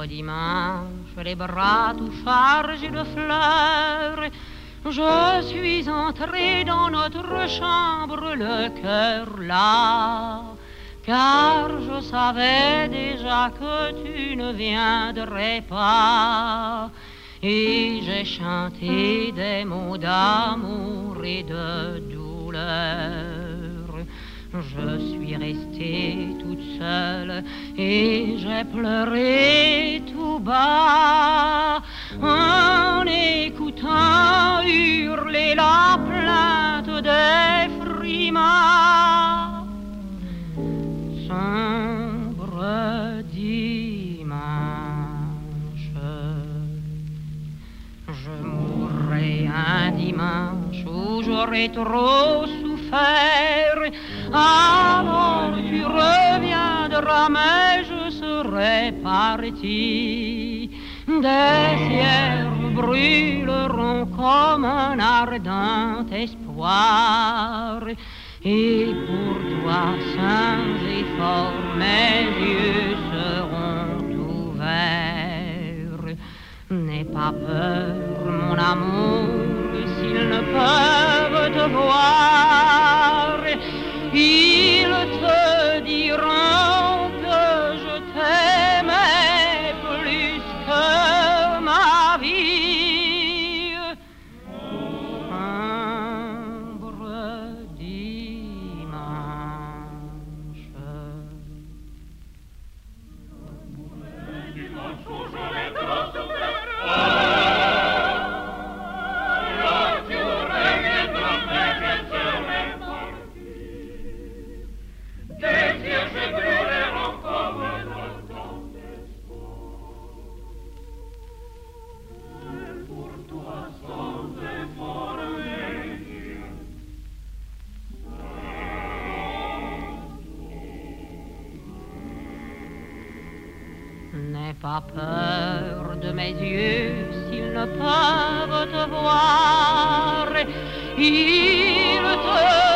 pauvre dimanche, les bras tout chargés de fleurs, je suis entrée dans notre chambre, le cœur là, car je savais déjà que tu ne viendrais pas. Et j'ai chanté des mots d'amour et de douleur. Je suis restée toute seule et j'ai pleuré tout bas en écoutant hurler la plainte des frimas. Sombre dimanche, je mourrai un dimanche où j'aurai trop souffert. Alors tu reviendras, mais je serai parti. Des cierges brûleront comme un ardent espoir. Et pour toi, sains et forts, mes yeux seront ouverts. N'aie pas peur, mon amour, s'ils ne peuvent te voir. Ils te diront que je t'aimais plus que ma vie. Sombre dimanche. N'aie pas peur de mes yeux s'ils ne peuvent te voir. Ils te